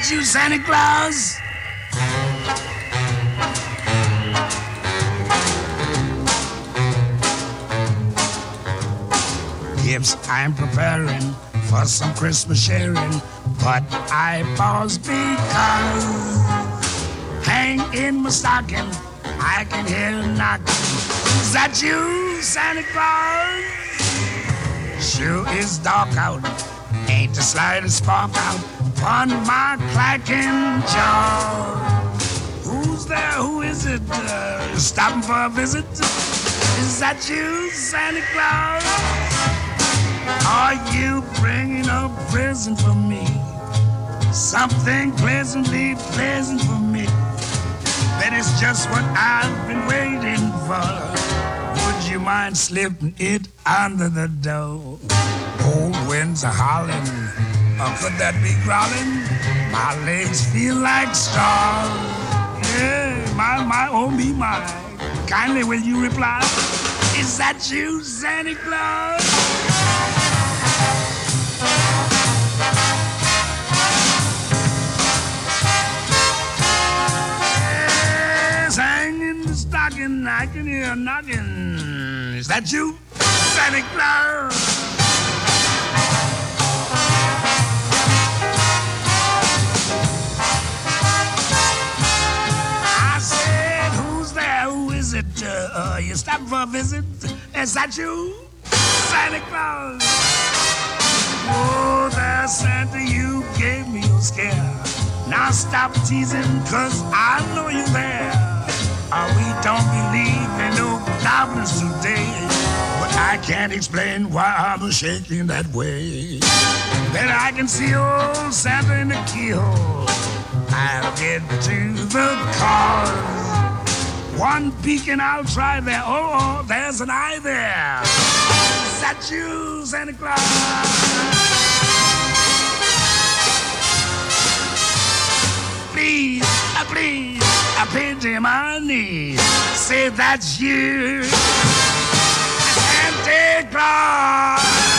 that you, Santa Claus? Gifts I'm preparing for some Christmas sharing, but I pause because hang in my stocking, I can hear a knocking. Is that you, Santa Claus? Sure is dark out, ain't the slightest spark out upon my clacking jaw. Who's there? Who is it? Stopping for a visit? Is that you, Santa Claus? Are you bringing a present for me? Something pleasantly pleasant for me. That is just what I've been waiting for. Would you mind slipping it under the door? Cold winds are howling, or could that be growling? My legs feel like straw. Yeah, my, oh me, my. Kindly will you reply? Is that you, Santa Claus? Stocking, I can hear a knocking. Is that you, Santa Claus? I said, who's there? Who is it? You stopping for a visit? Is that you, Santa Claus? Oh, there, Santa, you gave me a scare. Now stop teasing, 'cause I know you're there. We don't believe in no goblins today, but I can't explain why I'm shaking that way. Then I can see old Santa in the keyhole. I'll get to the cause. One peek and I'll try there. Oh, there's an eye there. Is that you, Santa Claus? Please, please, I pity my knees. Say that's you, Santa Claus.